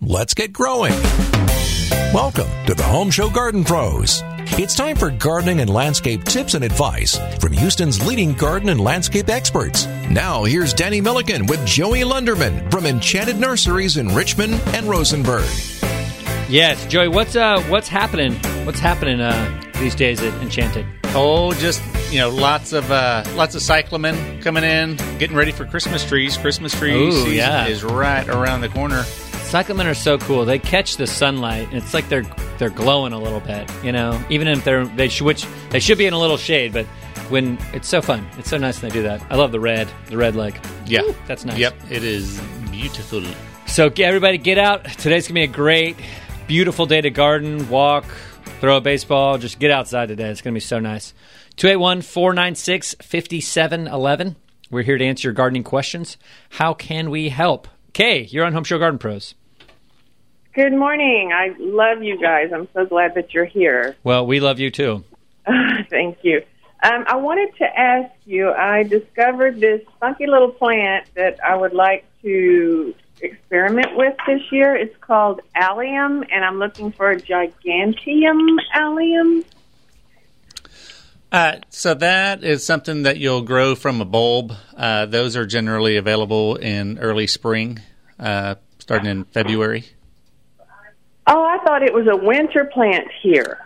let's get growing. Welcome to the Home Show Garden Pros. It's time for gardening and landscape tips and advice from Houston's leading garden and landscape experts. Now, here's Danny Milliken with Joey Lunderman from Enchanted Nurseries in Richmond and Rosenberg. Yes, Joey, what's happening? What's happening these days at Enchanted? Oh, just lots of cyclamen coming in, getting ready for Christmas trees. Christmas tree season is right around the corner. Cyclamen are so cool. They catch the sunlight, and it's like they're glowing a little bit. Even if they should be in a little shade, but when it's so fun, it's so nice when they do that. I love the red leg. Yeah, ooh, that's nice. Yep, it is beautiful. So everybody, get out. Today's gonna be a great, beautiful day to garden, walk, throw a baseball. Just get outside today. It's gonna be so nice. 281-496-5711. We're here to answer your gardening questions. How can we help? Kay, you're on Home Show Garden Pros. Good morning. I love you guys. I'm so glad that you're here. Well, we love you too. Thank you. I wanted to ask you, I discovered this funky little plant that I would like to experiment with this year. It's called allium, and I'm looking for a gigantium allium. So that is something that you'll grow from a bulb. Those are generally available in early spring, starting in February. Oh, I thought it was a winter plant here.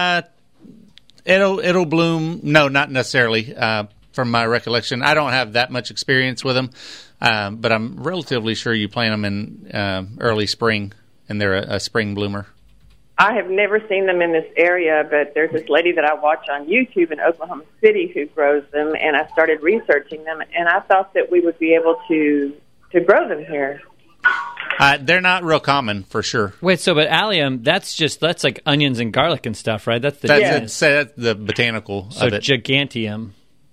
It'll bloom. No, not necessarily. From my recollection, I don't have that much experience with them, but I'm relatively sure you plant them in early spring, and they're a spring bloomer. I have never seen them in this area, but there's this lady that I watch on YouTube in Oklahoma City who grows them, and I started researching them, and I thought that we would be able to grow them here. They're not real common, for sure. Wait, but allium, that's like onions and garlic and stuff, right? That's the botanical of it. So gigantium.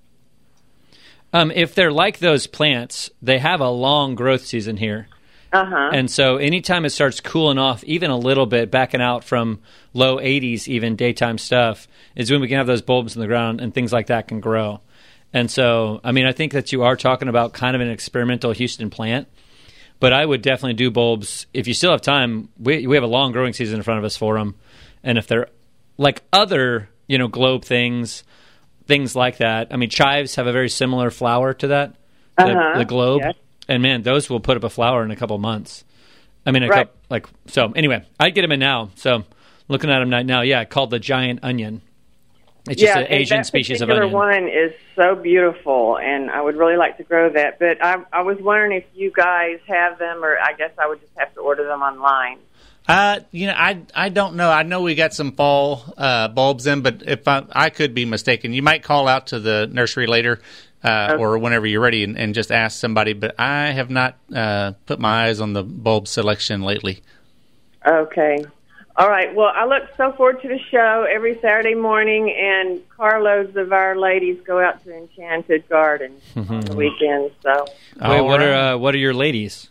If they're like those plants, they have a long growth season here. Uh-huh. And so anytime it starts cooling off, even a little bit, backing out from low 80s, even daytime stuff, is when we can have those bulbs in the ground and things like that can grow. And so, I think that you are talking about kind of an experimental Houston plant, but I would definitely do bulbs. If you still have time, we have a long growing season in front of us for them. And if they're like other, globe things like that, chives have a very similar flower to that, the globe. Yes. And, man, those will put up a flower in a couple months. Right. So anyway, I'd get them in now. So looking at them now, called the giant onion. It's just an Asian species of onion. That particular one is so beautiful, and I would really like to grow that. But I was wondering if you guys have them, or I guess I would just have to order them online. I don't know. I know we got some fall bulbs in, but if I could be mistaken. You might call out to the nursery later. Or whenever you're ready, and just ask somebody. But I have not put my eyes on the bulb selection lately. Okay. All right. Well, I look so forward to the show every Saturday morning, and carloads of our ladies go out to Enchanted Gardens on the weekends. So, wait, what are your ladies?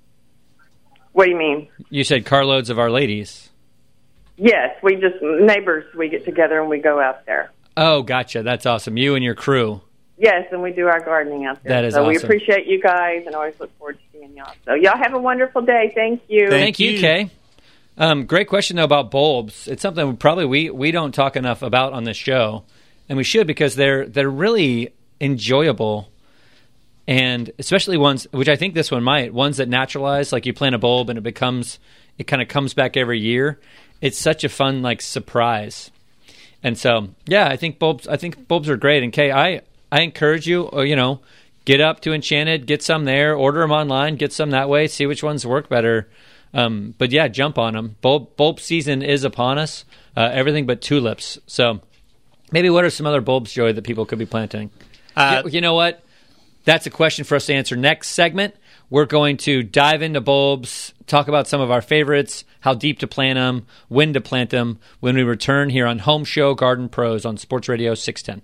What do you mean? You said carloads of our ladies. Yes, we just neighbors. We get together and we go out there. Oh, gotcha. That's awesome. You and your crew. Yes, and we do our gardening out there. That is so awesome. We appreciate you guys and always look forward to seeing y'all. So y'all have a wonderful day. Thank you. Thank you, Kay. Great question, though, about bulbs. It's something probably we don't talk enough about on this show, and we should because they're really enjoyable, and especially ones, which I think this one might, ones that naturalize, like you plant a bulb and it kind of comes back every year. It's such a fun, surprise. And so, I think bulbs are great. And Kay, I encourage you, get up to Enchanted, get some there, order them online, get some that way, see which ones work better. But jump on them. Bulb season is upon us, everything but tulips. So maybe what are some other bulbs, Joey, that people could be planting? You know what? That's a question for us to answer next segment. We're going to dive into bulbs, talk about some of our favorites, how deep to plant them, when to plant them, when we return here on Home Show Garden Pros on Sports Radio 610.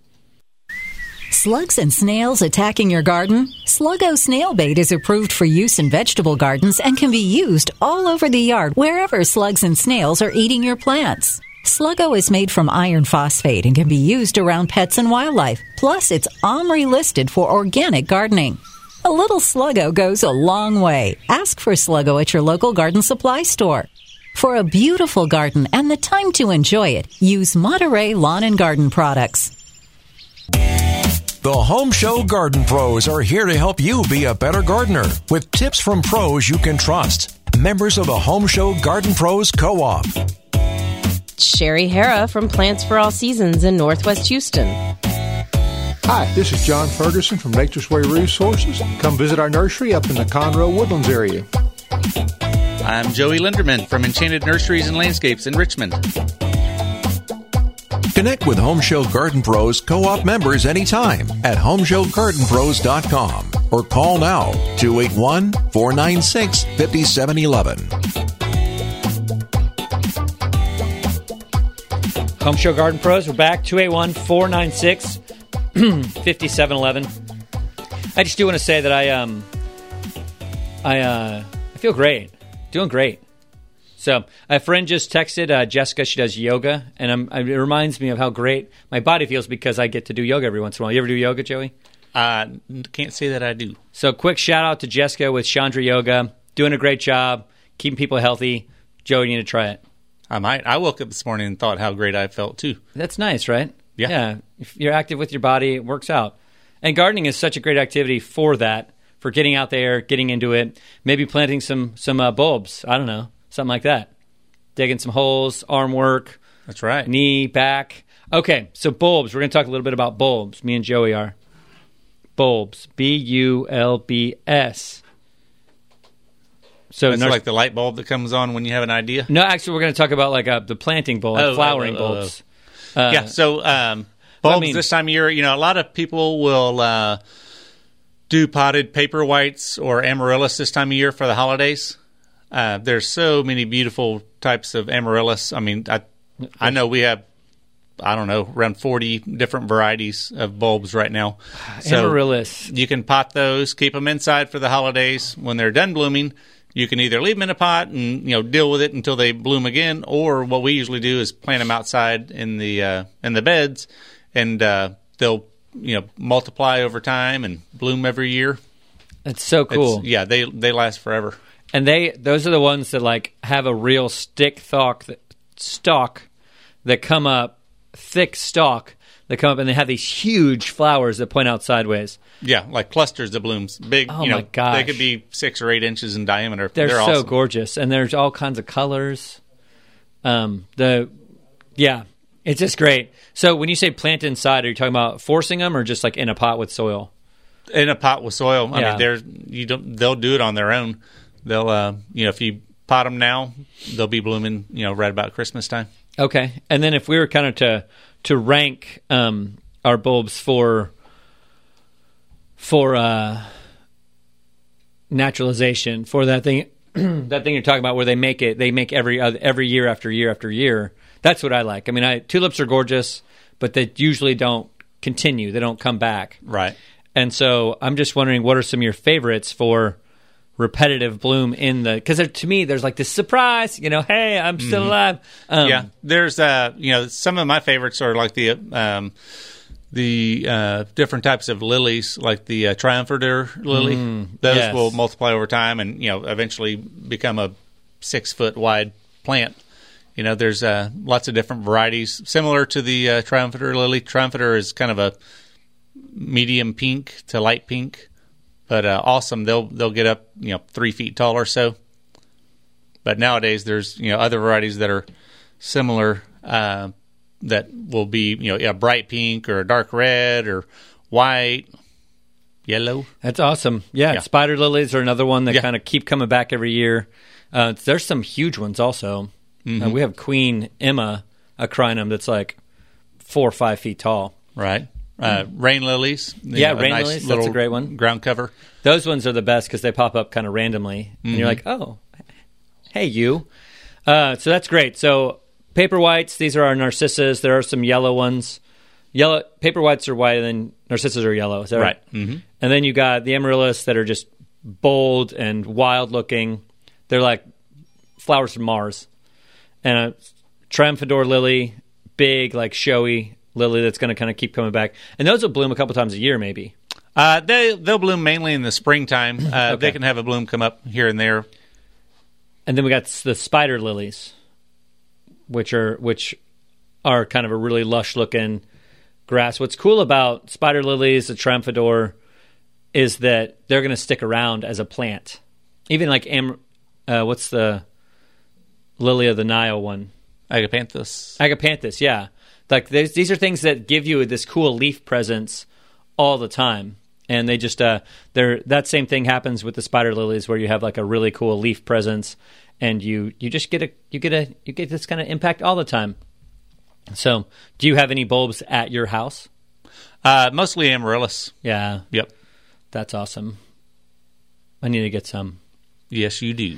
Slugs and snails attacking your garden? Sluggo snail bait is approved for use in vegetable gardens and can be used all over the yard wherever slugs and snails are eating your plants. Sluggo is made from iron phosphate and can be used around pets and wildlife. Plus, it's OMRI listed for organic gardening. A little Sluggo goes a long way. Ask for Sluggo at your local garden supply store. For a beautiful garden and the time to enjoy it, use Monterey Lawn and Garden products. The Home Show Garden Pros are here to help you be a better gardener with tips from pros you can trust. Members of the Home Show Garden Pros Co-op. Sherry Hara from Plants for All Seasons in Northwest Houston. Hi, this is John Ferguson from Nature's Way Resources. Come visit our nursery up in the Conroe Woodlands area. I'm Joey Linderman from Enchanted Nurseries and Landscapes in Richmond. Connect with Home Show Garden Pros Co-op members anytime at homeshowgardenpros.com or call now 281-496-5711. Home Show Garden Pros, we're back. 281-496-5711. I just do want to say that I feel great. Doing great. So a friend just texted Jessica. She does yoga, and it reminds me of how great my body feels because I get to do yoga every once in a while. You ever do yoga, Joey? Can't say that I do. So quick shout out to Jessica with Chandra Yoga. Doing a great job. Keeping people healthy. Joey, you need to try it. I might. I woke up this morning and thought how great I felt, too. That's nice, right? Yeah. If you're active with your body, it works out. And gardening is such a great activity for that, for getting out there, getting into it, maybe planting some bulbs. I don't know, something like that. Digging some holes, arm work. That's right. Knee, back. Okay, so bulbs. We're going to talk a little bit about bulbs. Me and Joey are. Bulbs. B-U-L-B-S. So it's like the light bulb that comes on when you have an idea? No, actually, we're going to talk about like the planting bulb, flowering bulbs. Bulbs this time of year, a lot of people will do potted paper whites or amaryllis this time of year for the holidays. There's so many beautiful types of amaryllis. I mean, I know we have, around 40 different varieties of bulbs right now. So amaryllis. You can pot those, keep them inside for the holidays. When they're done blooming, you can either leave them in a pot and deal with it until they bloom again, or what we usually do is plant them outside in the beds, and they'll multiply over time and bloom every year. That's so cool. They last forever. And those are the ones that like have a real stalk that come up, thick stalk that come up, and they have these huge flowers that point out sideways. Yeah, like clusters of blooms. Big, my gosh. They could be 6 or 8 inches in diameter. They're so awesome. Gorgeous, and there's all kinds of colors. It's just great. So when you say plant inside, are you talking about forcing them, or just like in a pot with soil? In a pot with soil. Yeah. I mean, they'll do it on their own. They'll, if you pot them now, they'll be blooming, right about Christmas time. Okay, and then if we were kind of to rank our bulbs for naturalization, for that thing that thing you're talking about, where they make every year after year after year. That's what I like. I mean, tulips are gorgeous, but they usually don't continue. They don't come back. Right. And so I'm just wondering, what are some of your favorites for repetitive bloom because to me there's like this surprise, hey, I'm still alive. There's some of my favorites are like the different types of lilies, like the triumphator lily. Those will multiply over time and eventually become a 6-foot wide plant. There's lots of different varieties similar to the triumphator lily. Triumphator is kind of a medium pink to light pink. But awesome, they'll get up 3 feet tall or so. But nowadays there's other varieties that are similar that will be a bright pink or a dark red or white, yellow. That's awesome. Yeah. Spider lilies are another one that kind of keep coming back every year. There's some huge ones also. We have Queen Emma Acrinum that's like 4 or 5 feet tall. Right. Rain lilies. Rain lilies. That's a great one. Ground cover. Those ones are the best because they pop up kind of randomly. And you're like, oh, hey, you. So that's great. So paper whites, these are our narcissus. There are some yellow ones. Paper whites are white, and then narcissus are yellow. Is that right? Mm-hmm. And then you got the amaryllis that are just bold and wild looking. They're like flowers from Mars. And a triumphador lily, big, like showy lily that's going to kind of keep coming back. And those will bloom a couple times a year maybe. They'll bloom mainly in the springtime. Okay. They can have a bloom come up here and there. And then we got the spider lilies, which are kind of a really lush looking grass. What's cool about spider lilies, the Triumphador, is that they're going to stick around as a plant. Even like what's the lily of the Nile one? Agapanthus, yeah. Like these are things that give you this cool leaf presence all the time, and they just that same thing happens with the spider lilies, where you have like a really cool leaf presence, and you just get this kind of impact all the time. So, do you have any bulbs at your house? Mostly amaryllis. Yeah. Yep. That's awesome. I need to get some. Yes, you do.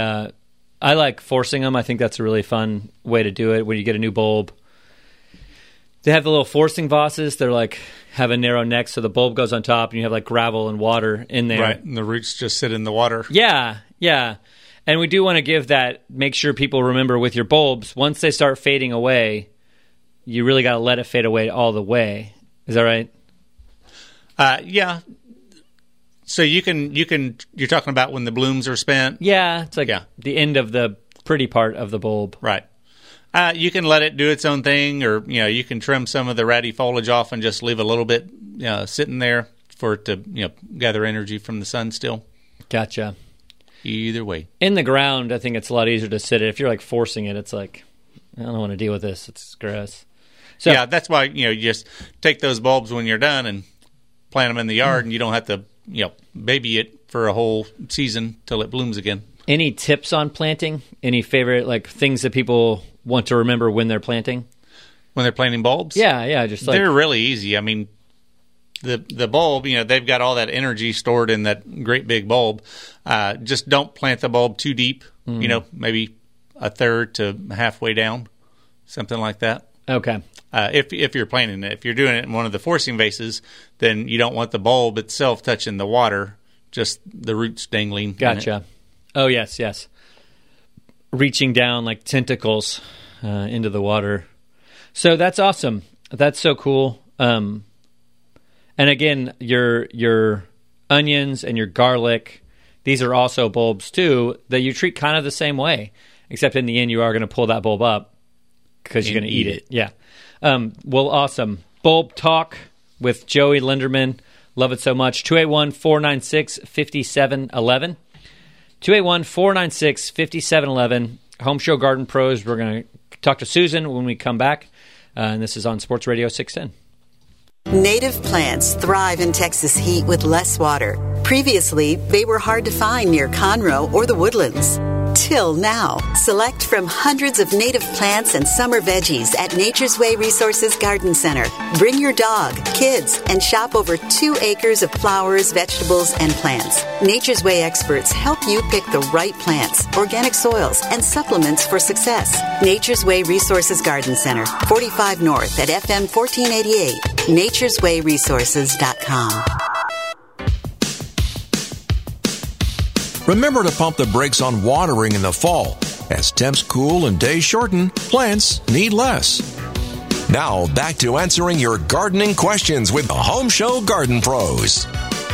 I like forcing them. I think that's a really fun way to do it when you get a new bulb. They have the little forcing vases. They're like have a narrow neck, so the bulb goes on top, and you have like gravel and water in there. Right, and the roots just sit in the water. Yeah. And we do want to make sure people remember with your bulbs, once they start fading away, you really got to let it fade away all the way. Is that right? Yeah. So you're talking about when the blooms are spent? Yeah, it's like the end of the pretty part of the bulb. Right. You can let it do its own thing, or you can trim some of the ratty foliage off and just leave a little bit sitting there for it to gather energy from the sun still. Gotcha. Either way. In the ground, I think it's a lot easier to sit it. If you're like forcing it, it's like, I don't want to deal with this. It's gross. So, yeah, that's why you just take those bulbs when you're done and plant them in the yard, and you don't have to baby it for a whole season till it blooms again. Any tips on planting? Any favorite like things that people want to remember when they're planting? When they're planting bulbs? Yeah, just like they're really easy. I mean, the bulb, they've got all that energy stored in that great big bulb. Just don't plant the bulb too deep. Maybe a third to halfway down, something like that. Okay. If you're planting it, if you're doing it in one of the forcing vases, then you don't want the bulb itself touching the water, just the roots dangling. Gotcha. Oh, yes. Reaching down like tentacles into the water. So that's awesome. That's so cool. And again, your onions and your garlic, these are also bulbs too that you treat kind of the same way, except in the end you are going to pull that bulb up because you're going to eat it. Yeah. Well, awesome. Bulb Talk with Joey Linderman. Love it so much. 281-496-5711. 281-496-5711. Home Show Garden Pros. We're going to talk to Susan when we come back. And this is on Sports Radio 610. Native plants thrive in Texas heat with less water. Previously, they were hard to find near Conroe or the Woodlands. Till now, select from hundreds of native plants and summer veggies at Nature's Way Resources Garden Center. Bring your dog, kids, and shop over 2 acres of flowers, vegetables, and plants. Nature's Way experts help you pick the right plants, organic soils, and supplements for success. Nature's Way Resources Garden Center, 45 North at FM 1488. natureswayresources.com. Remember to pump the brakes on watering in the fall. As temps cool and days shorten, plants need less. Now, back to answering your gardening questions with the Home Show Garden Pros.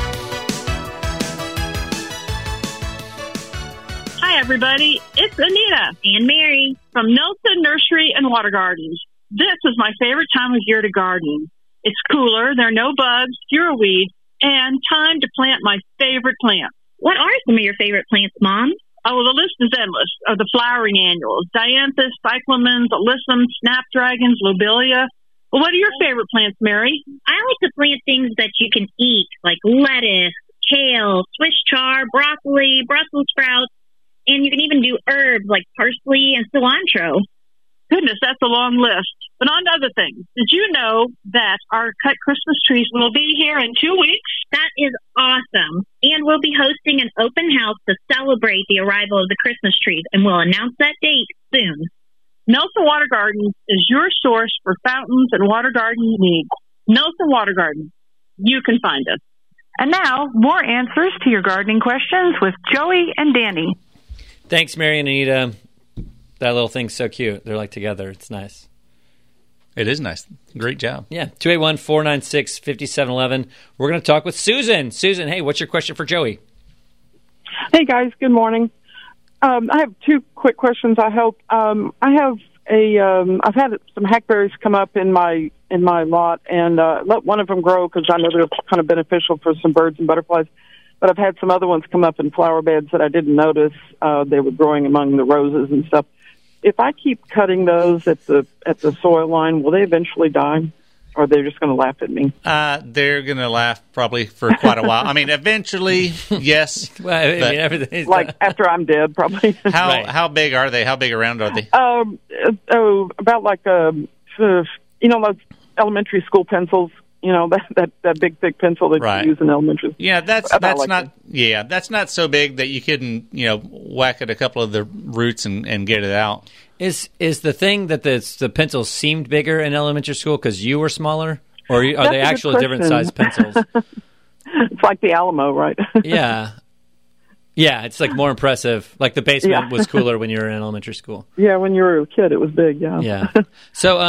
Hi, everybody. It's Anita and Mary from Nelson Nursery and Water Gardens. This is my favorite time of year to garden. It's cooler, there are no bugs, fewer weeds, and time to plant my favorite plants. What are some of your favorite plants, Mom? Oh, the list is endless of the flowering annuals. Dianthus, cyclamens, alyssum, snapdragons, lobelia. Well, what are your favorite plants, Mary? I like to plant things that you can eat, like lettuce, kale, Swiss chard, broccoli, Brussels sprouts, and you can even do herbs like parsley and cilantro. Goodness, that's a long list. But on to other things. Did you know that our cut Christmas trees will be here in 2 weeks? That is awesome. And we'll be hosting an open house to celebrate the arrival of the Christmas trees, and we'll announce that date soon. Nelson Water Gardens is your source for fountains and water garden needs. Nelson Water Gardens. You can find us. And now, more answers to your gardening questions with Joey and Danny. Thanks, Mary and Anita. That little thing's so cute. They're like together. It's nice. It is nice. Great job. Yeah, 281-496-5711. We're going to talk with Susan. Susan, hey, what's your question for Joey? Hey, guys. Good morning. I have two quick questions, I hope. I've had some hackberries come up in my lot, and let one of them grow because I know they're kind of beneficial for some birds and butterflies. But I've had some other ones come up in flower beds that I didn't notice. They were growing among the roses and stuff. If I keep cutting those at the soil line, will they eventually die? Or are they just going to laugh at me? They're going to laugh probably for quite a while. I mean, eventually, yes. Well, I mean, everything's like after I'm dead, probably. How big are they? How big around are they? About like those elementary school pencils. You know, that big thick pencil that you use in elementary. Yeah, that's like not. Yeah, that's not so big that you couldn't whack at a couple of the roots and get it out. Is the thing that the pencils seemed bigger in elementary school because you were smaller, or are they actually different size pencils? It's like the Alamo, right? Yeah, it's like more impressive. Like the basement was cooler when you were in elementary school. Yeah, when you were a kid, it was big. Yeah. Yeah. So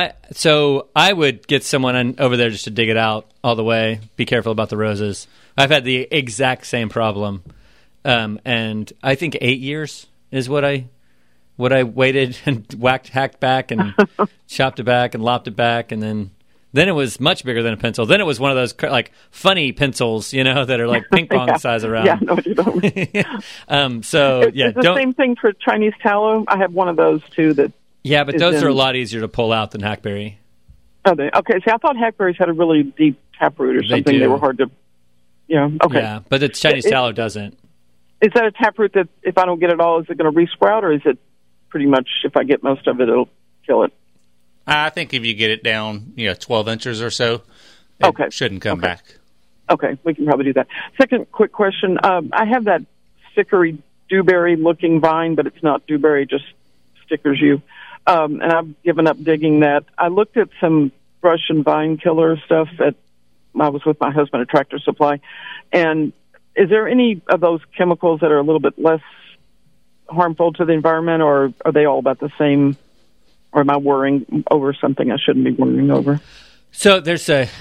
I would get someone over there just to dig it out all the way. Be careful about the roses. I've had the exact same problem, and I think 8 years is what I waited and hacked back and chopped it back and lopped it back, and then it was much bigger than a pencil. Then it was one of those like funny pencils, that are like ping pong size around. Yeah, I know what you're talking about. It's the same thing for Chinese tallow. I have one of those too. But those are a lot easier to pull out than hackberry. Oh, okay. See, I thought hackberries had a really deep taproot or something. They were hard to. Yeah. Okay. Yeah, but the Chinese tallow doesn't. Is that a taproot that if I don't get it all, is it going to resprout, or is it pretty much if I get most of it, it'll kill it? I think if you get it down, 12 inches or so, it shouldn't come back. Okay, we can probably do that. Second quick question. I have that stickery dewberry-looking vine, but it's not dewberry, just stickers you. And I've given up digging that. I looked at some brush and vine killer stuff I was with my husband at Tractor Supply. And is there any of those chemicals that are a little bit less harmful to the environment, or are they all about the same? Or am I worrying over something I shouldn't be worrying over? So there's a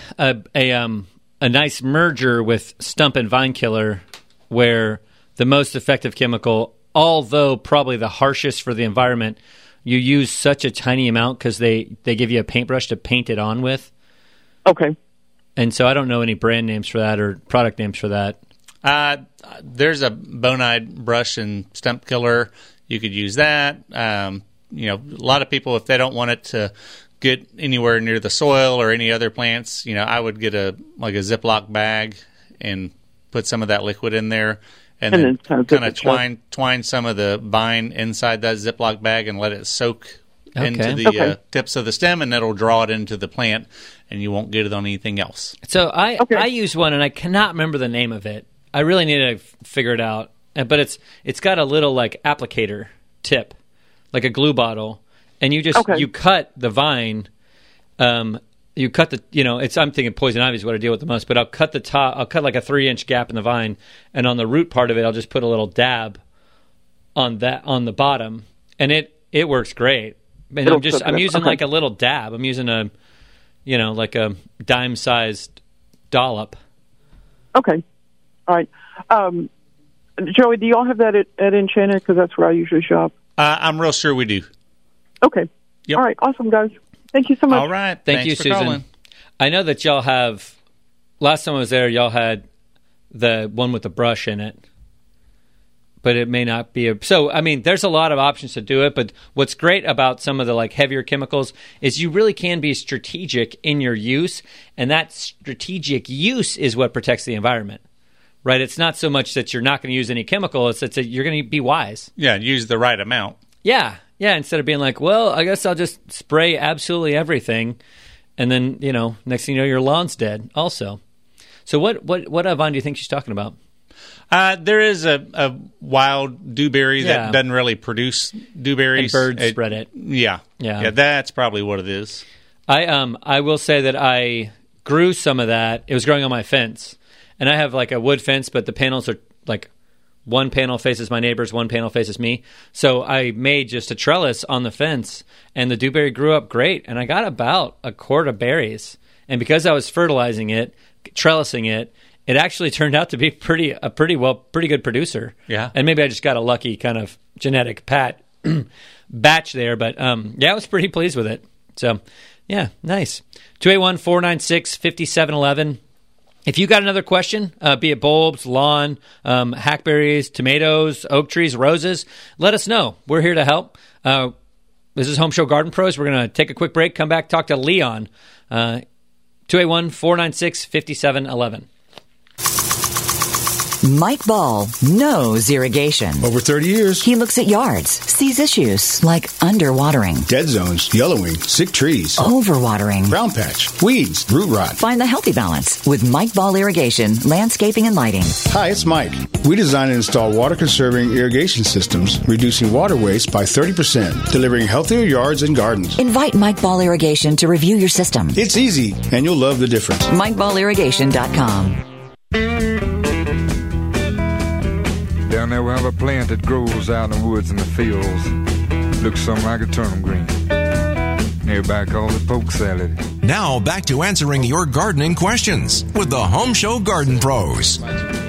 nice merger with stump and vine killer, where the most effective chemical, although probably the harshest for the environment, you use such a tiny amount because they give you a paintbrush to paint it on with. Okay. And so I don't know any brand names for that or product names for that. There's a Bonide brush and stump killer. You could use that. A lot of people, if they don't want it to get anywhere near the soil or any other plants, I would get a Ziploc bag and put some of that liquid in there, and then kind of twine some of the vine inside that Ziploc bag and let it soak into the tips of the stem, and it'll draw it into the plant, and you won't get it on anything else. So I use one, and I cannot remember the name of it. I really need to figure it out, but it's got a little like applicator tip, like a glue bottle, and you just you cut the vine. You cut the I'm thinking poison ivy is what I deal with the most, but I'll cut the top. I'll cut like a 3-inch gap in the vine, and on the root part of it, I'll just put a little dab on the bottom, and it works great. And I'm using like a little dab. I'm using a like a dime-sized dollop. Okay, all right. Joey, do you all have that at Enchanted? Because that's where I usually shop. I'm real sure we do. Okay. Yep. All right. Awesome, guys. Thank you so much. All right. Thank you, Susan. Calling. I know that y'all have. Last time I was there, y'all had the one with the brush in it, but it may not be so. I mean, there's a lot of options to do it, but what's great about some of the like heavier chemicals is you really can be strategic in your use, and that strategic use is what protects the environment. Right, it's not so much that you're not going to use any chemical; it's that you're going to be wise. Yeah, use the right amount. Yeah. Instead of being like, well, I guess I'll just spray absolutely everything, and then next thing you know, your lawn's dead. Also, so what vine do you think she's talking about? There is a wild dewberry that doesn't really produce dewberries. And birds spread it. Yeah. That's probably what it is. I will say that I grew some of that. It was growing on my fence. And I have like a wood fence, but the panels are like one panel faces my neighbors, one panel faces me. So I made just a trellis on the fence, and the dewberry grew up great, and I got about a quart of berries. And because I was fertilizing it, trellising it, it actually turned out to be pretty good producer. Yeah. And maybe I just got a lucky kind of genetic batch there, but yeah, I was pretty pleased with it. So, yeah, nice. 281-496-5711. If you got another question, be it bulbs, lawn, hackberries, tomatoes, oak trees, roses, let us know. We're here to help. This is Home Show Garden Pros. We're going to take a quick break, come back, talk to Leon. 281-496-5711. Mike Ball knows irrigation. Over 30 years. He looks at yards, sees issues like underwatering, dead zones, yellowing, sick trees, overwatering, brown patch, weeds, root rot. Find the healthy balance with Mike Ball Irrigation, Landscaping and Lighting. Hi, it's Mike. We design and install water-conserving irrigation systems, reducing water waste by 30%, delivering healthier yards and gardens. Invite Mike Ball Irrigation to review your system. It's easy, and you'll love the difference. MikeBallIrrigation.com. Down there we have a plant that grows out in the woods and the fields. Looks something like a turnip green. Everybody calls it poke salad. Now back to answering your gardening questions with the Home Show Garden Pros.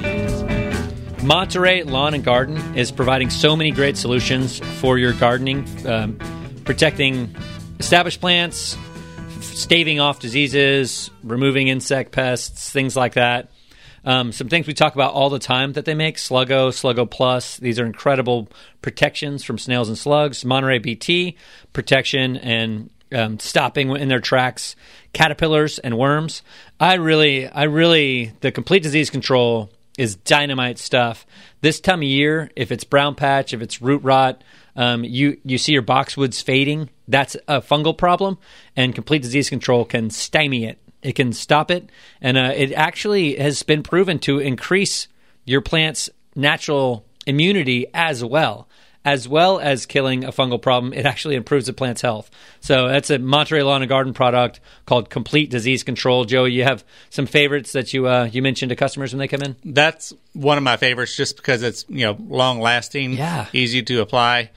Monterey Lawn and Garden is providing so many great solutions for your gardening, protecting established plants, staving off diseases, removing insect pests, things like that. Some things we talk about all the time that they make, Sluggo Plus. These are incredible protections from snails and slugs. Monterey BT, protection and stopping in their tracks caterpillars and worms. I really, the complete disease control is dynamite stuff. This time of year, if it's brown patch, if it's root rot, you see your boxwoods fading, that's a fungal problem, and complete disease control can stymie it. It can stop it, and it actually has been proven to increase your plant's natural immunity as well as killing a fungal problem. It actually improves the plant's health. So that's a Monterey Lawn and Garden product called Complete Disease Control. Joey, you have some favorites that you mentioned to customers when they come in? That's one of my favorites just because it's long lasting, easy to apply.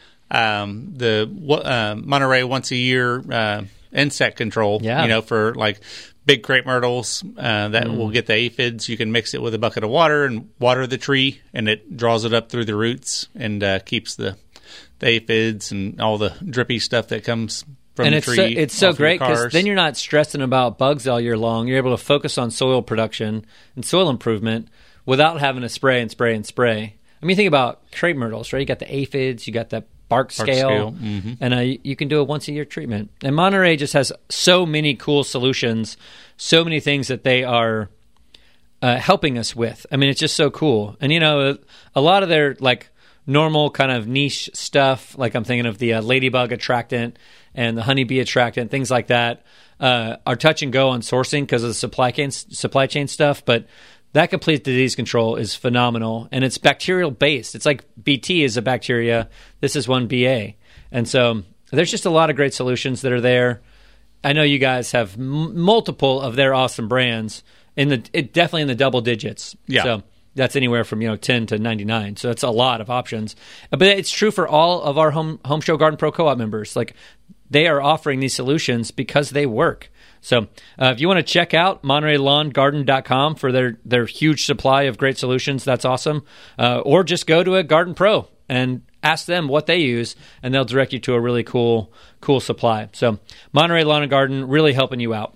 The Monterey once a year insect control, for like big crepe myrtles that will get the aphids. You can mix it with a bucket of water and water the tree, and it draws it up through the roots and keeps the aphids and all the drippy stuff that comes from the tree. It's so great because then you're not stressing about bugs all year long. You're able to focus on soil production and soil improvement without having to spray and spray and spray. I mean, think about crepe myrtles, right? You got the aphids, you got that bark scale. And you can do a once-a-year treatment. And Monterey just has so many cool solutions, so many things that they are helping us with. I mean, it's just so cool. And, a lot of their, normal kind of niche stuff, like I'm thinking of the ladybug attractant and the honeybee attractant, things like that, are touch and go on sourcing because of the supply chain stuff. But that complete disease control is phenomenal, and it's bacterial-based. It's like BT is a bacteria. This is one BA. And so there's just a lot of great solutions that are there. I know you guys have multiple of their awesome brands, definitely in the double digits. Yeah. So that's anywhere from 10 to 99. So that's a lot of options. But it's true for all of our Home Show Garden Pro Co-op members. They are offering these solutions because they work. So if you want to check out MontereyLawnGarden.com for their huge supply of great solutions, that's awesome. Or just go to a Garden Pro and ask them what they use, and they'll direct you to a really cool supply. So Monterey Lawn and Garden really helping you out.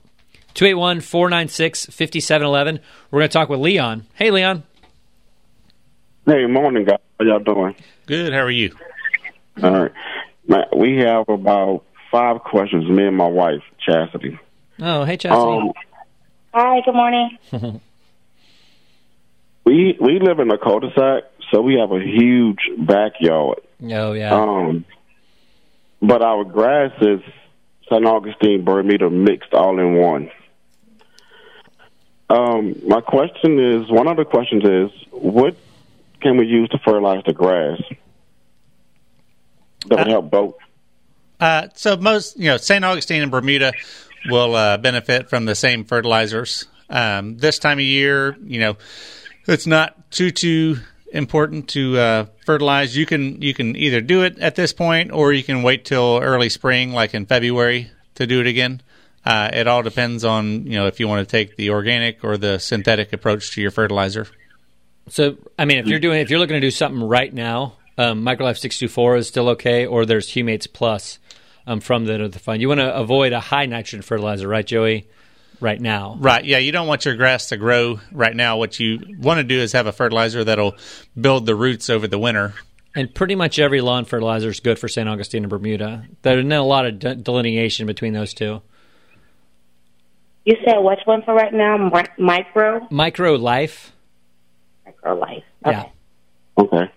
281-496-5711. We're going to talk with Leon. Hey, Leon. Hey, morning, guys. How y'all doing? Good. How are you? All right. We have about 5 questions, me and my wife, Chastity. Oh, hey, Chastity. Hi, good morning. We live in a cul-de-sac, so we have a huge backyard. Oh, yeah. But our grass is St. Augustine Bermuda mixed all in one. My question is, one of the questions is, what can we use to fertilize the grass that would help both? So most, St. Augustine and Bermuda will benefit from the same fertilizers. This time of year, it's not too important to fertilize. You can either do it at this point, or you can wait till early spring, like in February, to do it again. It all depends on if you want to take the organic or the synthetic approach to your fertilizer. So, I mean, if you're looking to do something right now, Microlife 624 is still okay, or there's Humates Plus from the fund. You want to avoid a high nitrogen fertilizer, right, Joey? Right now. Right, yeah, you don't want your grass to grow right now. What you want to do is have a fertilizer that'll build the roots over the winter. And pretty much every lawn fertilizer is good for St. Augustine and Bermuda. There's not a lot of delineation between those two. You said which one for right now? Microlife? Microlife. Okay. Yeah. Okay.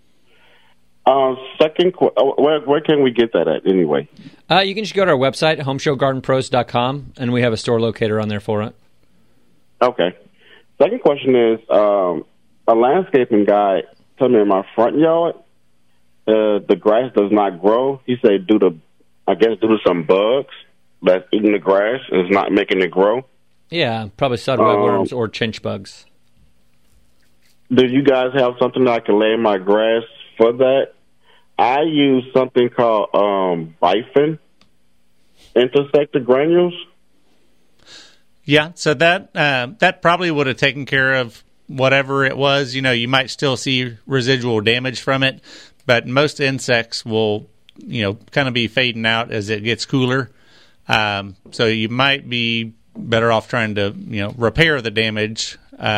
Second, where can we get that at anyway? You can just go to our website, homeshowgardenpros.com, and we have a store locator on there for it. Okay. Second question is, a landscaping guy told me in my front yard, the grass does not grow. He said due to some bugs that's eating the grass is not making it grow. Yeah, probably sodweb worms or chinch bugs. Do you guys have something that I can lay in my grass for that? I use something called Bifin intersected granules. Yeah, so that probably would have taken care of whatever it was. You might still see residual damage from it, but most insects will, kind of be fading out as it gets cooler. So you might be better off trying to, repair the damage.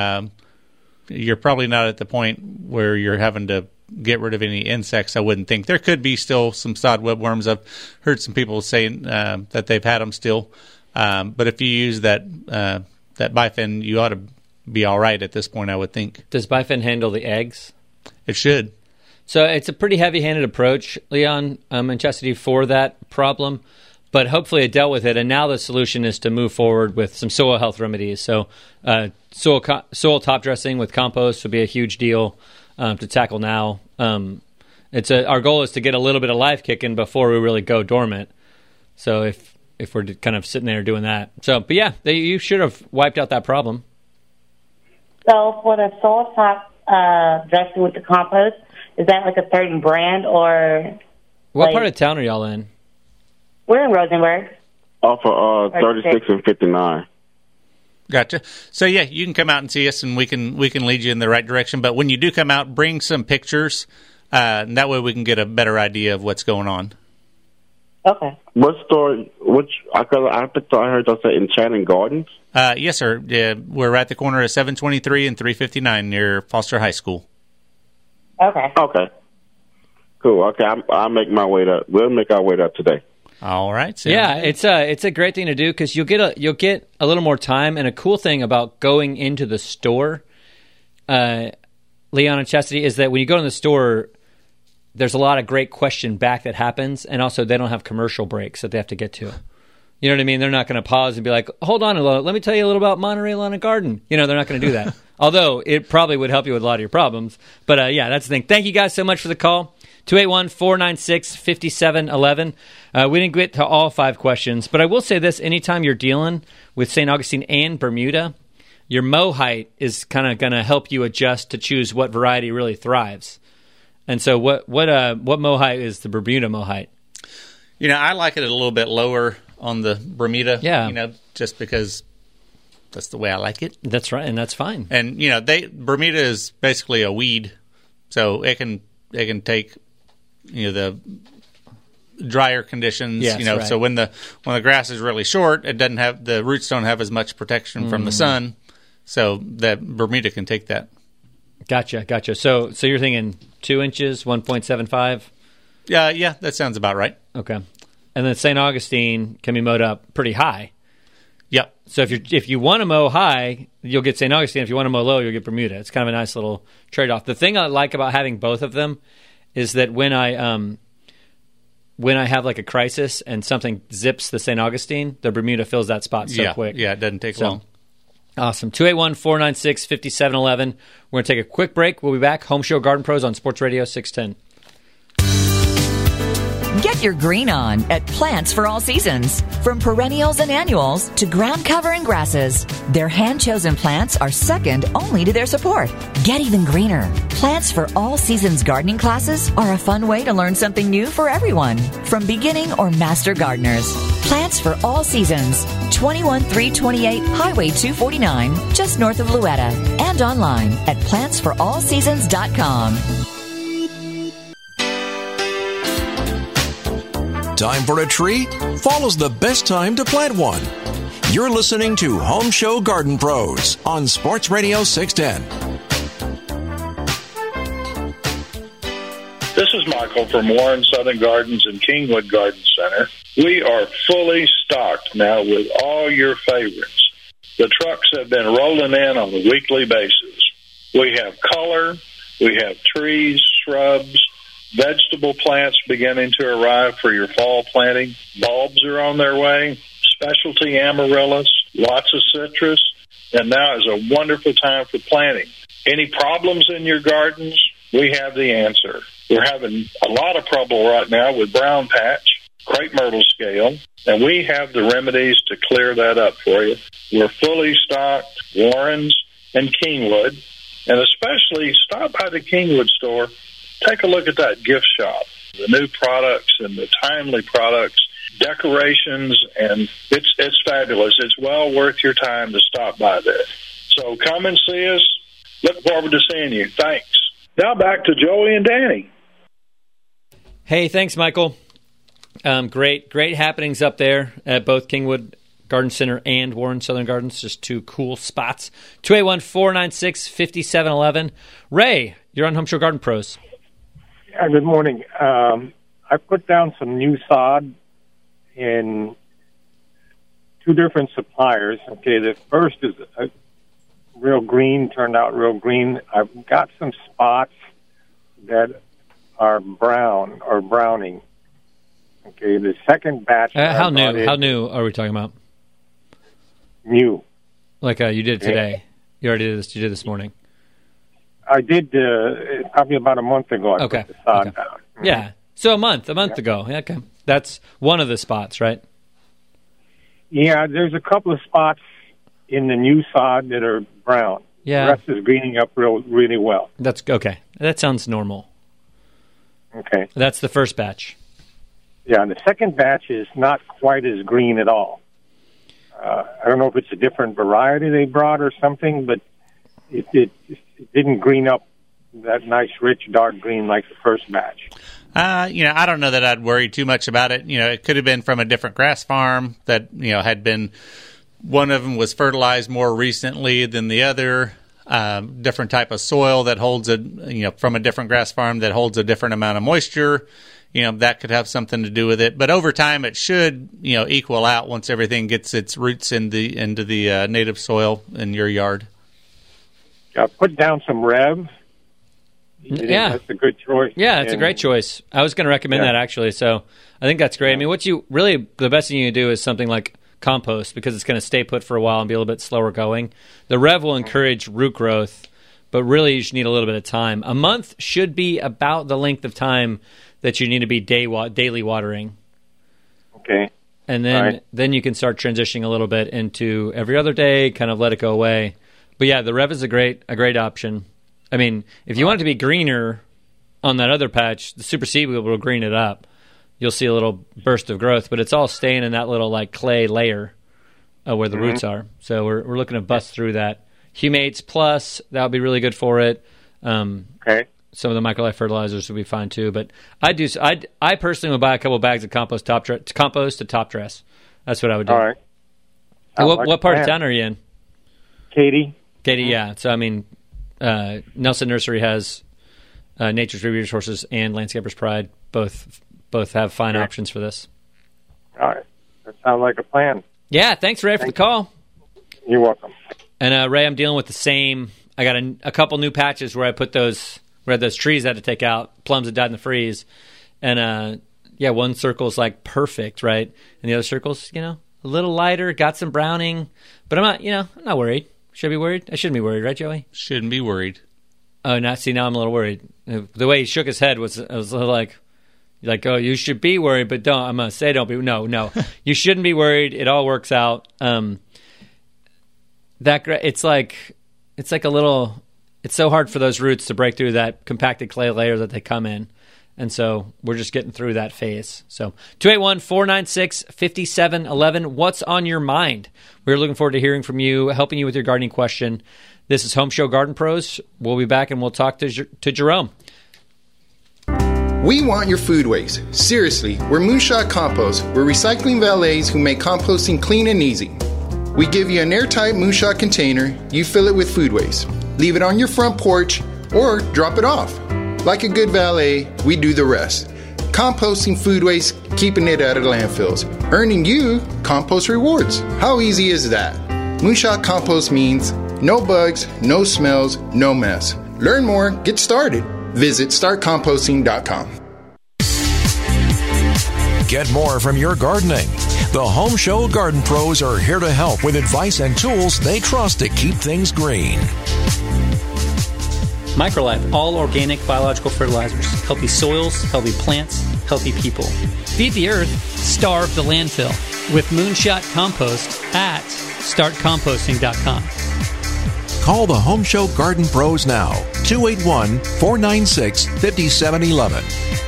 You're probably not at the point where you're having to get rid of any insects, I wouldn't think. There could be still some sodweb worms. I've heard some people saying that they've had them still. But if you use that Bifin, you ought to be all right at this point, I would think. Does Bifin handle the eggs? It should. So it's a pretty heavy-handed approach, Leon and Chastity, for that problem. But hopefully it dealt with it, and now the solution is to move forward with some soil health remedies. So soil top dressing with compost would be a huge deal to tackle now. Our goal is to get a little bit of life kicking before we really go dormant. So if we're kind of sitting there doing that. But yeah, you should have wiped out that problem. So for the soil top dressing with the compost, is that like a certain brand or? What part of town are y'all in? We're in Rosenberg. Off of 36 and 59. Gotcha. So yeah, you can come out and see us, and we can lead you in the right direction. But when you do come out, bring some pictures, and that way we can get a better idea of what's going on. Okay. What store? I heard y'all say Enchanting Gardens. Yes, sir. Yeah, we're at the corner of 723 and 359 near Foster High School. Okay. Okay. Cool. Okay, I'll make my way up. We'll make our way up today. All right. Yeah, it's a great thing to do because you'll get a little more time. And a cool thing about going into the store, Leon and Chastity, is that when you go in the store, there's a lot of great question back that happens, and also they don't have commercial breaks that they have to get to. You know what I mean? They're not going to pause and be like, "Hold on, let me tell you a little about Monterey Lawn and Garden." They're not going to do that. Although it probably would help you with a lot of your problems. But yeah, that's the thing. Thank you guys so much for the call. 281-496-5711. We didn't get to all 5 questions, but I will say this. Anytime you're dealing with St. Augustine and Bermuda, your mow height is kind of going to help you adjust to choose what variety really thrives. And so what mow height is the Bermuda mow height? I like it a little bit lower on the Bermuda. Yeah. Just because that's the way I like it. That's right, and that's fine. And, Bermuda is basically a weed, so it can take the drier conditions, yes, right. So when the grass is really short, the roots don't have as much protection from the sun, so that Bermuda can take that. Gotcha. So you're thinking 2 inches, 1.75? Yeah, that sounds about right. Okay. And then St. Augustine can be mowed up pretty high. Yep. So if you want to mow high, you'll get St. Augustine. If you want to mow low, you'll get Bermuda. It's kind of a nice little trade-off. The thing I like about having both of them is that when I have like a crisis and something zips the St. Augustine, the Bermuda fills that spot so quick. Yeah, it doesn't take long. Awesome. 281-496-5711. We're going to take a quick break. We'll be back. Home Show Garden Pros on Sports Radio 610. Get Get your green on at Plants for All Seasons. From perennials and annuals to ground cover and grasses, their hand-chosen plants are second only to their support. Get even greener. Plants for All Seasons gardening classes are a fun way to learn something new for everyone, from beginning or master gardeners. Plants for All Seasons, 21328 Highway 249, just north of Louetta, and online at plantsforallseasons.com. Time for a tree? Fall's the best time to plant one. You're listening to Home Show Garden Pros on Sports Radio 610. This is Michael from Warren Southern Gardens and Kingwood Garden Center. We are fully stocked now with all your favorites. The trucks have been rolling in on a weekly basis. We have color, we have trees, shrubs, vegetable plants beginning to arrive for your fall planting. Bulbs are on their way, specialty amaryllis, lots of citrus, and now is a wonderful time for planting. Any problems in your gardens? We have the answer. We're having a lot of trouble right now with brown patch, crepe myrtle scale, and we have the remedies to clear that up for you. We're fully stocked, Warrens and Kingwood, and especially stop by the Kingwood store. Take a look at that gift shop, the new products and the timely products, decorations, and it's fabulous. It's well worth your time to stop by there. So come and see us. Look forward to seeing you. Thanks. Now back to Joey and Danny. Hey, thanks, Michael. Great happenings up there at both Kingwood Garden Center and Warren Southern Gardens. Just two cool spots. 281-496-5711. Ray, you're on Home Show Garden Pros. Yeah, good morning. I put down some new sod in two different suppliers. Okay, the first is real green, turned out real green. I've got some spots that are brown or browning. Okay, the second batch. How new are we talking about? New. Like you did today. You already did this. You did this morning. I did probably about a month ago. I put the sod down. Mm-hmm. Yeah, so a month ago. Yeah, okay, that's one of the spots, right? Yeah, there's a couple of spots in the new sod that are brown. Yeah, the rest is greening up really well. That's okay. That sounds normal. Okay, that's the first batch. Yeah, and the second batch is not quite as green at all. I don't know if it's a different variety they brought or something, but it didn't green up that nice, rich, dark green like the first batch. I don't know that I'd worry too much about it. It could have been from a different grass farm that, had been, one of them was fertilized more recently than the other. Different type of soil that holds from a different grass farm that holds a different amount of moisture. That could have something to do with it. But over time, it should, equal out once everything gets its roots into the native soil in your yard. I put down some Rev. Yeah, that's a good choice. Yeah, it's a great choice. I was going to recommend that actually. So I think that's great. I mean, the best thing you can do is something like compost because it's going to stay put for a while and be a little bit slower going. The Rev will encourage root growth, but really you should need a little bit of time. A month should be about the length of time that you need to be daily watering. Okay. And then you can start transitioning a little bit into every other day, kind of let it go away. But yeah, the Rev is a great option. I mean, if you want it to be greener on that other patch, the Super Seed will green it up. You'll see a little burst of growth, but it's all staying in that little like clay layer where the roots are. So we're looking to bust through that. Humates Plus, that would be really good for it. Okay. Some of the microlife fertilizers would be fine too. But I personally would buy a couple of bags of compost to top dress. That's what I would do. All right. And what part of town are you in? Katy, yeah. So, I mean, Nelson Nursery has Nature's Three Resources and Landscaper's Pride. Both have fine options for this. All right. That sounds like a plan. Yeah, thanks, Ray, for the call. You're welcome. And, Ray, I'm dealing with the same. I got a couple new patches where I put those trees I had to take out, plums that died in the freeze. And, one circle's like perfect, right? And the other circle's, a little lighter, got some browning. But I'm not worried. Should I be worried? I shouldn't be worried, right, Joey? Shouldn't be worried. Oh, now I'm a little worried. The way he shook his head was a little like, You're like, oh, you should be worried, but don't. I'm going to say don't be. No. You shouldn't be worried. It all works out. It's like a little. It's so hard for those roots to break through that compacted clay layer that they come in. And so we're just getting through that phase. So 281-496-5711. What's on your mind? We're looking forward to hearing from you, helping you with your gardening question. This is Home Show Garden Pros. We'll be back and we'll talk to Jerome. We want your food waste. Seriously, we're Moonshot Compost. We're recycling valets who make composting clean and easy. We give you an airtight Moonshot container. You fill it with food waste. Leave it on your front porch or drop it off. Like a good valet, we do the rest. Composting food waste, keeping it out of landfills, earning you compost rewards. How easy is that? Moonshot Compost means no bugs, no smells, no mess. Learn more, get started. Visit startcomposting.com. Get more from your gardening. The Home Show Garden Pros are here to help with advice and tools they trust to keep things green. Microlife, all organic biological fertilizers. Healthy soils, healthy plants, healthy people. Feed the earth, starve the landfill. With Moonshot Compost at startcomposting.com. Call the Home Show Garden Pros now. 281-496-5711.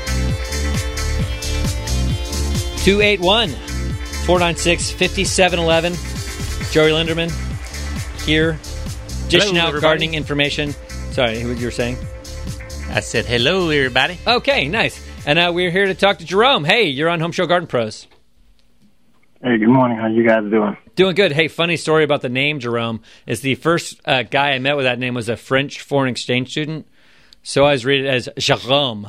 281-496-5711. Joey Linderman here, dishing out gardening information. Sorry, what you were saying? I said hello, everybody. Okay, nice. And we're here to talk to Jerome. Hey, you're on Home Show Garden Pros. Hey, good morning. How you guys doing? Doing good. Hey, funny story about the name Jerome is the first guy I met with that name was a French foreign exchange student. So I always read it as Jerome.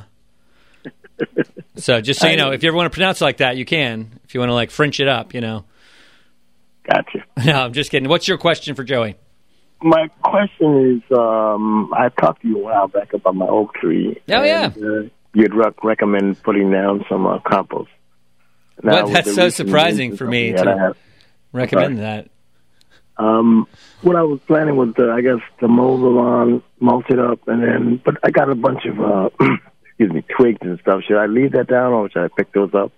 So just so you know, if you ever want to pronounce it like that, you can. If you want to like French it up, you know. Gotcha. No, I'm just kidding. What's your question for Joey? My question is, I talked to you a while back about my oak tree. Oh, yeah. You'd recommend putting down some compost. Now, well, that's so surprising for me to recommend that. What I was planning was, I guess, to mow the lawn, mulch it up, but I got a bunch of, twigs and stuff. Should I leave that down or should I pick those up?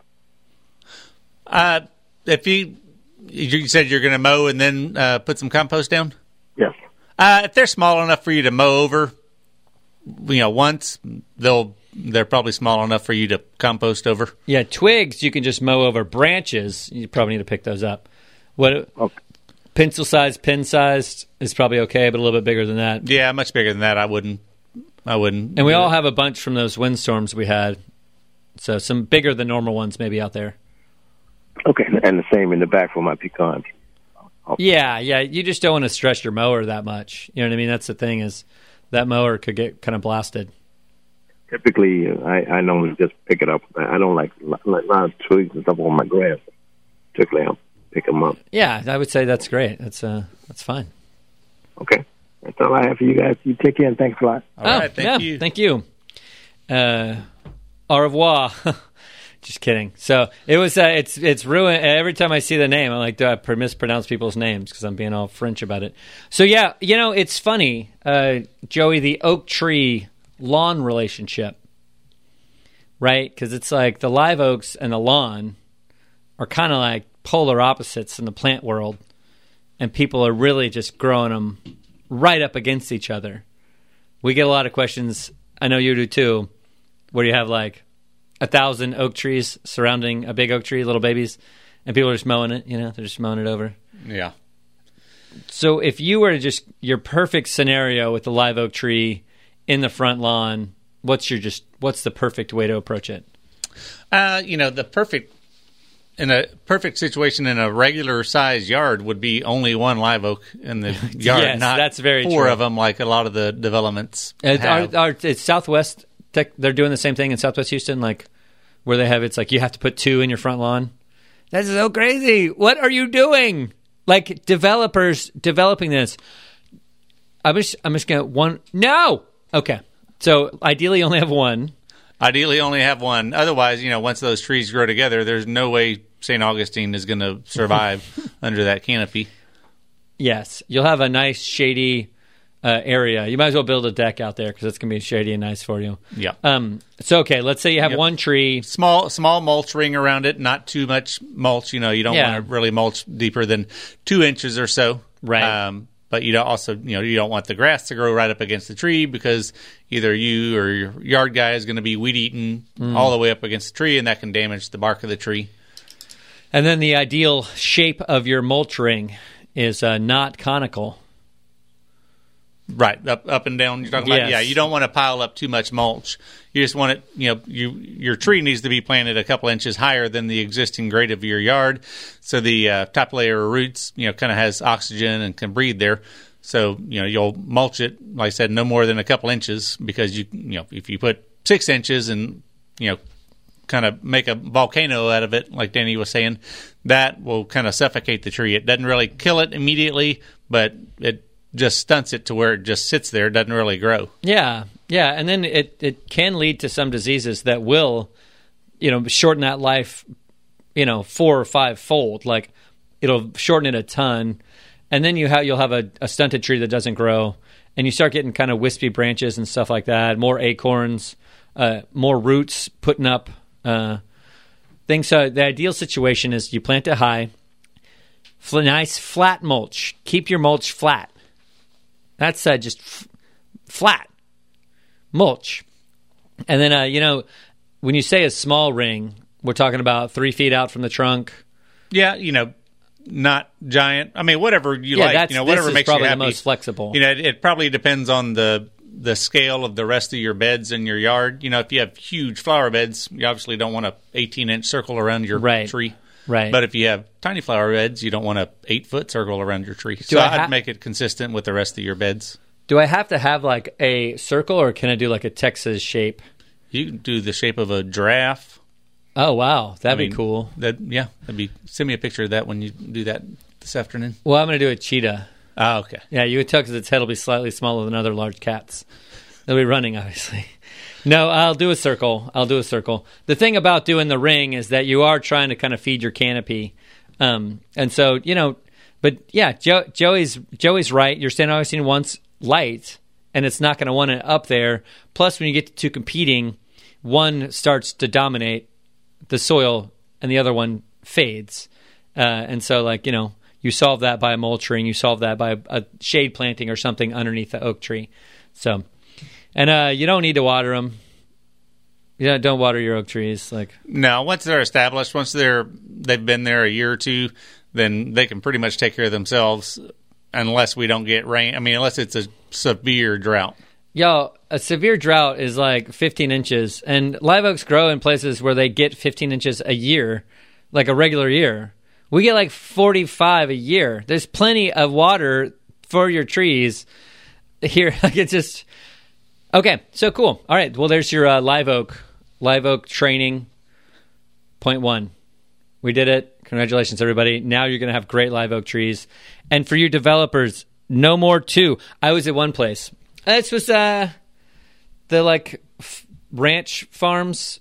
If you said you're going to mow and then put some compost down? Yes. If they're small enough for you to mow over, once, they're probably small enough for you to compost over. Yeah, twigs you can just mow over. Branches, you probably need to pick those up. Pencil-sized, pin-sized is probably okay, but a little bit bigger than that. Yeah, much bigger than that. I wouldn't. And we all have a bunch from those windstorms we had. So some bigger than normal ones maybe out there. Okay, and the same in the back for my pecans. Yeah, you just don't want to stress your mower that much. You know what I mean? That's the thing is that mower could get kind of blasted. Typically, I normally just pick it up. I don't like a lot of twigs and stuff on my grass. Typically, I'll pick them up. Yeah, I would say that's great. That's fine. Okay. That's all I have for you guys. You take care and thanks a lot. All right, thank you. Thank you. Au revoir. Just kidding. So it was. It's ruined. Every time I see the name, I'm like, do I mispronounce people's names because I'm being all French about it. So yeah, it's funny, Joey, the oak tree lawn relationship, right? Because it's like the live oaks and the lawn are kind of like polar opposites in the plant world, and people are really just growing them right up against each other. We get a lot of questions. I know you do too, where you have like 1,000 oak trees surrounding a big oak tree, little babies, and people are just mowing it, they're just mowing it over. Yeah. So if you were to just, your perfect scenario with the live oak tree in the front lawn, what's the perfect way to approach it? In a perfect situation in a regular sized yard would be only one live oak in the yard, yes, not that's very four true. of them like a lot of the developments have. It's Southwest Tech, they're doing the same thing in Southwest Houston, like where they have it's like you have to put 2 in your front lawn. That's so crazy. What are you doing? Like developers developing this. I'm just gonna one. No. Okay. So ideally, only have one. Otherwise, once those trees grow together, there's no way St. Augustine is going to survive under that canopy. Yes, you'll have a nice shady area, you might as well build a deck out there because it's going to be shady and nice for you. Yeah. So, okay, let's say you have one tree. Small mulch ring around it, not too much mulch. You don't want to really mulch deeper than 2 inches or so. Right. But you don't want the grass to grow right up against the tree because either you or your yard guy is going to be weed eating all the way up against the tree, and that can damage the bark of the tree. And then the ideal shape of your mulch ring is not conical. Right, up and down. You're talking about, you don't want to pile up too much mulch. You just want it, your tree needs to be planted a couple inches higher than the existing grade of your yard, so the top layer of roots, kind of has oxygen and can breathe there. So, you'll mulch it, like I said, no more than a couple inches, because if you put 6 inches and kind of make a volcano out of it, like Danny was saying, that will kind of suffocate the tree. It doesn't really kill it immediately, but it just stunts it to where it just sits there. It doesn't really grow. Yeah, and then it can lead to some diseases that will, shorten that life, 4 or 5 fold. Like, it'll shorten it a ton, and then you'll have a stunted tree that doesn't grow, and you start getting kind of wispy branches and stuff like that, more acorns, more roots putting up things. So the ideal situation is you plant it high, nice flat mulch. Keep your mulch flat. That's just flat mulch. And then, when you say a small ring, we're talking about 3 feet out from the trunk. Yeah, not giant. I mean, whatever you like. Whatever makes you happy. Probably the most flexible. It probably depends on the scale of the rest of your beds in your yard. If you have huge flower beds, you obviously don't want a 18-inch circle around your tree. Right. But if you have tiny flower beds, you don't want a 8-foot circle around your tree. So I'd make it consistent with the rest of your beds. Do I have to have like a circle, or can I do like a Texas shape? You can do the shape of a giraffe. Oh, wow. That'd be cool. That'd be. Send me a picture of that when you do that this afternoon. Well, I'm going to do a cheetah. Oh, okay. Yeah, you would tell because its head will be slightly smaller than other large cats. They'll be running, obviously. No, I'll do a circle. The thing about doing the ring is that you are trying to kind of feed your canopy. And so, but yeah, Joey's right. You're standing obviously wants light, and it's not going to want it up there. Plus, when you get to 2 competing, one starts to dominate the soil and the other one fades. And so, you solve that by a mulch ring. You solve that by a shade planting or something underneath the oak tree. So... And you don't need to water them. Don't water your oak trees. No, once they're established, once they've been there a year or two, then they can pretty much take care of themselves, unless we don't get rain. I mean, unless it's a severe drought. A severe drought is like 15 inches, and live oaks grow in places where they get 15 inches a year, like a regular year. We get like 45 a year. There's plenty of water for your trees here. It's just... Okay, so cool. All right, well, there's your live oak training. Point 1. We did it. Congratulations, everybody. Now you're going to have great live oak trees. And for you developers, no more 2. I was at one place. This was the ranch farms,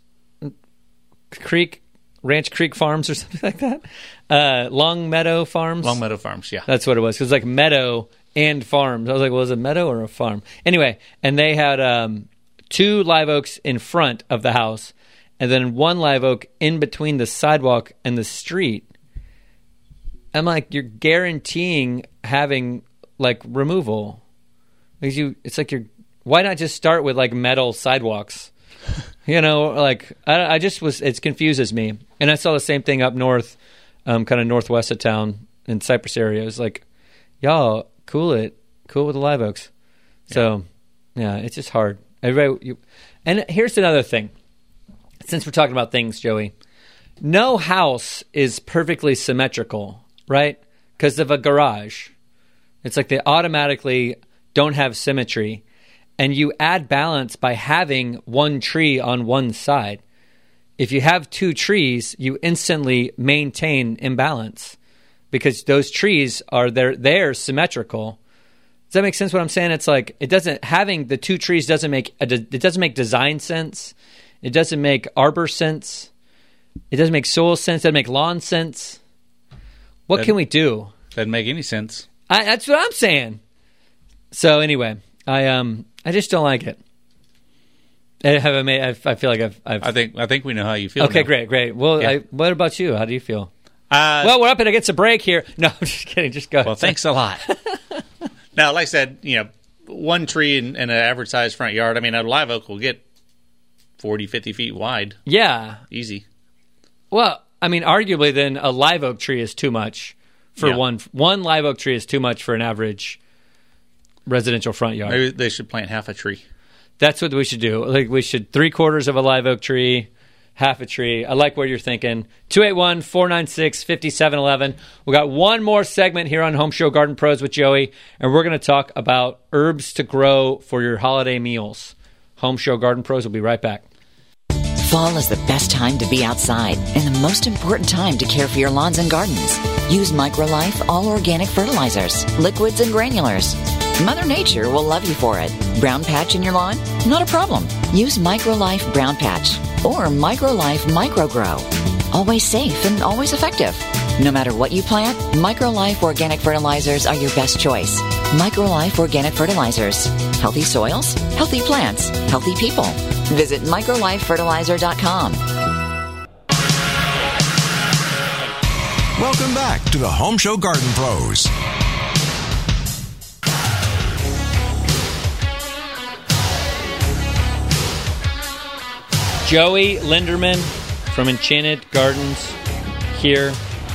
Ranch Creek Farms or something like that. Long Meadow Farms. Long Meadow Farms, yeah. That's what it was. It was like meadow and farms. I was like, well, is it meadow or a farm? Anyway, and they had 2 live oaks in front of the house, and then 1 live oak in between the sidewalk and the street. I'm like, you're guaranteeing having removal. It's like why not just start with metal sidewalks? It confuses me. And I saw the same thing up north, kind of northwest of town in Cypress area. It was like, y'all, cool with the live oaks. So, yeah, it's just hard. And here's another thing. Since we're talking about things, Joey, no house is perfectly symmetrical, right? Because of a garage. It's like they automatically don't have symmetry. And you add balance by having 1 tree on one side. If you have 2 trees, you instantly maintain imbalance, because those trees they're symmetrical. Does that make sense what I'm saying? It's like having the 2 trees doesn't make design sense. It doesn't make arbor sense. It doesn't make soil sense. It doesn't make lawn sense. What can we do? Doesn't make any sense. That's what I'm saying. So anyway, I just don't like it. I feel like I've I think we know how you feel. Okay, now. great. Well, Yeah. what about you? How do you feel? Well, we're up against a break here. No, I'm just kidding. Just go. Well, thanks a lot. Now, like I said, one tree in an average sized front yard. I mean, a live oak will get 40, 50 feet wide. Yeah. Easy. Well, I mean, arguably then a live oak tree is too much for one live oak tree is too much for an average residential front yard. Maybe they should plant half a tree. That's what we should do. Like we should 3/4 of a live oak tree, half a tree. I like what you're thinking. 281-496-5711. We got one more segment here on Home Show Garden Pros with Joey, and we're going to talk about herbs to grow for your holiday meals. Home Show Garden Pros will be right back. Fall is the best time to be outside and the most important time to care for your lawns and gardens. Use MicroLife all-organic fertilizers, liquids and granulars. Mother Nature will love you for it. Brown patch in your lawn? Not a problem. Use MicroLife Brown Patch or MicroLife MicroGrow. Always safe and always effective. No matter what you plant, MicroLife organic fertilizers are your best choice. MicroLife organic fertilizers. Healthy soils, healthy plants, healthy people. Visit microlifefertilizer.com. Welcome back to the Home Show Garden Pros. Joey Linderman from Enchanted Gardens here.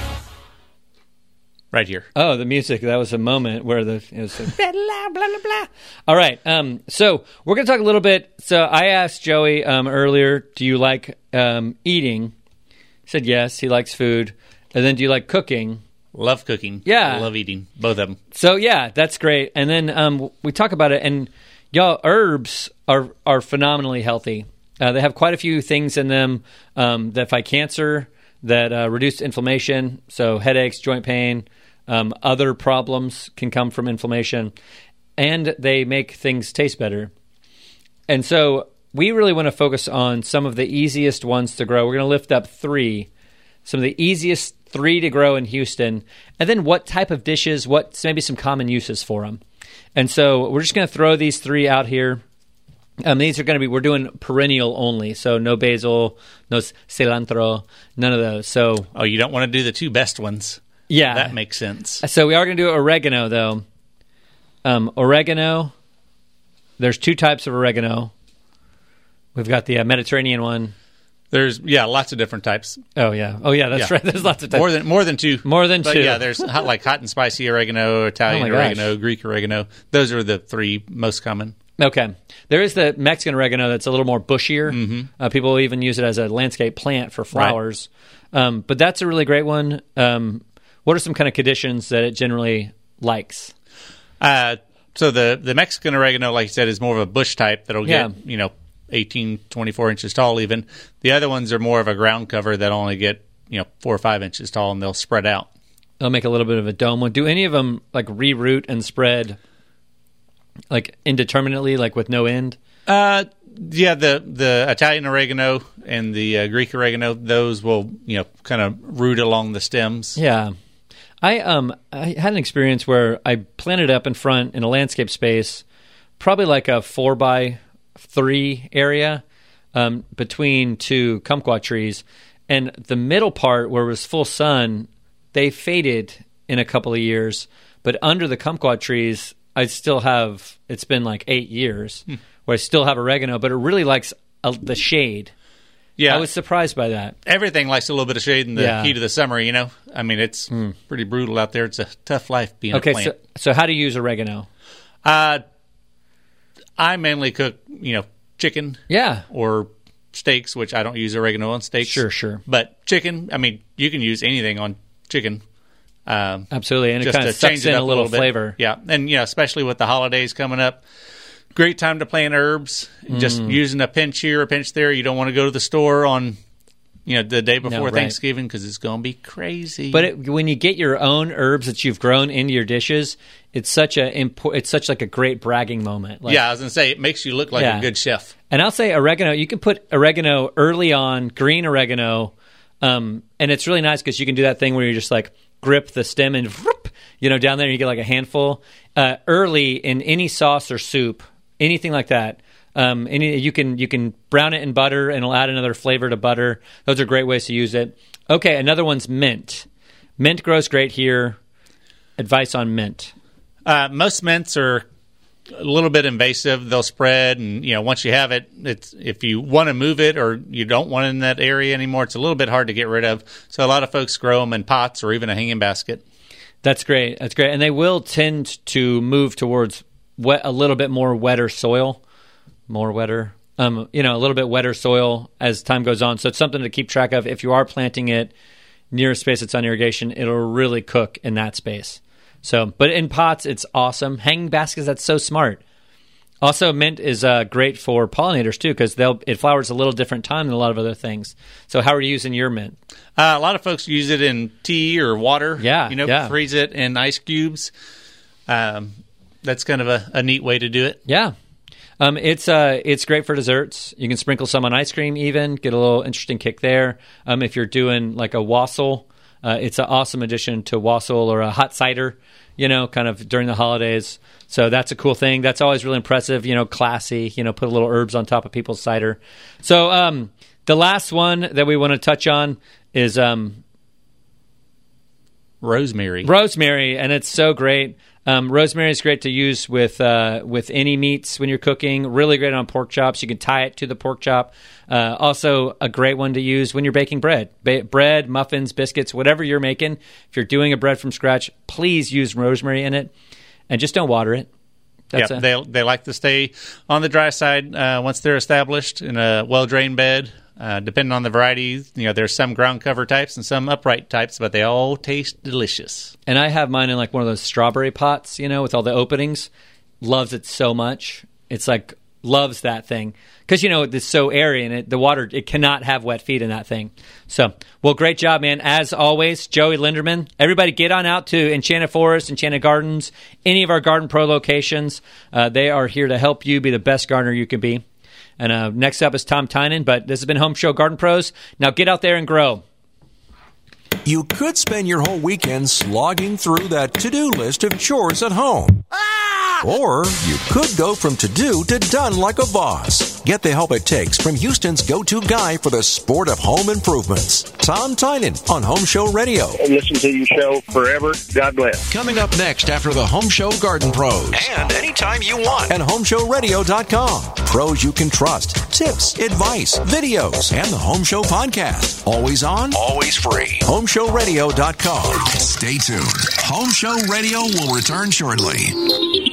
Right here. Oh, the music. That was a moment where it was like, blah, blah, blah, blah. All right. So we're going to talk a little bit. So I asked Joey earlier, do you like eating? He said yes. He likes food. And then do you like cooking? Love cooking. Yeah. I love eating. Both of them. So, yeah, that's great. And then we talk about it. And, y'all, herbs are phenomenally healthy. They have quite a few things in them that fight cancer, that reduce inflammation, so headaches, joint pain, other problems can come from inflammation, and they make things taste better. And so we really want to focus on some of the easiest ones to grow. We're going to lift up some of the easiest 3 to grow in Houston, and then what type of dishes, maybe some common uses for them. And so we're just going to throw these 3 out here. These are going to be, we're doing perennial only, so no basil, no cilantro, none of those. So, you don't want to do the 2 best ones. Yeah. That makes sense. So we are going to do oregano, though. Oregano, there's 2 types of oregano. We've got the Mediterranean one. There's, lots of different types. Oh, yeah, that's right. There's lots of types. More than 2. More than 2. But yeah, there's hot and spicy oregano, Italian oregano, Greek oregano. Those are the 3 most common. Okay. There is the Mexican oregano that's a little more bushier. Mm-hmm. People even use it as a landscape plant for flowers. Right. But that's a really great one. What are some kind of conditions that it generally likes? So the Mexican oregano, like you said, is more of a bush type that'll get, 18, 24 inches tall even. The other ones are more of a ground cover that only get, 4 or 5 inches tall, and they'll spread out. They'll make a little bit of a dome one. Do any of them like reroot and spread like indeterminately, like with no end? The Italian oregano and the Greek oregano, those will, kind of root along the stems. Yeah. I had an experience where I planted up in front in a landscape space, probably like a 4x3 area between 2 kumquat trees. And the middle part where it was full sun, they faded in a couple of years. But under the kumquat trees, I still have, it's been like 8 years, where I still have oregano, but it really likes the shade. Yeah. I was surprised by that. Everything likes a little bit of shade in the heat of the summer, I mean, it's pretty brutal out there. It's a tough life being a plant. Okay, so how do you use oregano? I mainly cook, chicken. Yeah. Or steaks, which I don't use oregano on steaks. Sure. But chicken, I mean, you can use anything on chicken. Absolutely, and it kind of sucks in a little flavor. Yeah, and especially with the holidays coming up, great time to plant herbs. Just using a pinch here, a pinch there. You don't want to go to the store on, the day before Thanksgiving because it's going to be crazy. But when you get your own herbs that you've grown into your dishes, it's such like a great bragging moment. I was going to say it makes you look like a good chef. And I'll say oregano. You can put oregano early on, green oregano, and it's really nice because you can do that thing where you just like grip the stem and down there you get like a handful. Early in any sauce or soup, anything like that, you can brown it in butter and it'll add another flavor to butter. Those are great ways to use it. Okay, another one's mint. Mint grows great here. Advice on mint. Most mints are a little bit invasive. They'll spread, and once you have it, if you want to move it or you don't want it in that area anymore, it's a little bit hard to get rid of. So a lot of folks grow them in pots or even a hanging basket. That's great. And they will tend to move towards a little bit more wetter soil, a little bit wetter soil as time goes on. So it's something to keep track of. If you are planting it near a space that's on irrigation, it'll really cook in that space. So, but in pots, it's awesome. Hanging baskets, that's so smart. Also, mint is great for pollinators too, because it flowers a little different time than a lot of other things. So, how are you using your mint? A lot of folks use it in tea or water. Yeah, freeze it in ice cubes. That's kind of a neat way to do it. Yeah. It's great for desserts. You can sprinkle some on ice cream even, get a little interesting kick there. If you're doing like a wassail, it's an awesome addition to wassail or a hot cider, kind of during the holidays. So that's a cool thing. That's always really impressive, classy, put a little herbs on top of people's cider. So the last one that we want to touch on is rosemary. Rosemary, and it's so great. Rosemary is great to use with any meats when you're cooking. Really great on pork chops. You can tie it to the pork chop. Also, a great one to use when you're baking bread. Bread, muffins, biscuits, whatever you're making. If you're doing a bread from scratch, please use rosemary in it, and just don't water it. They like to stay on the dry side once they're established in a well-drained bed. Depending on the variety, there's some ground cover types and some upright types, but they all taste delicious. And I have mine in like one of those strawberry pots, with all the openings. Loves it so much. It's like loves that thing because it's so airy and the water, it cannot have wet feet in that thing. So, well, great job, man. As always, Joey Linderman. Everybody, get on out to Enchanted Forest, Enchanted Gardens, any of our Garden Pro locations. They are here to help you be the best gardener you can be. And next up is Tom Tynan, but this has been Home Show Garden Pros. Now get out there and grow. You could spend your whole weekend slogging through that to-do list of chores at home. Or you could go from to-do to done like a boss. Get the help it takes from Houston's go-to guy for the sport of home improvements, Tom Tynan on Home Show Radio. I've listened to your show forever. God bless. Coming up next after the Home Show Garden Pros. And anytime you want at HomeShowRadio.com. Pros you can trust, tips, advice, videos, and the Home Show podcast. Always on, always free. HomeShowRadio.com. Stay tuned. Home Show Radio will return shortly.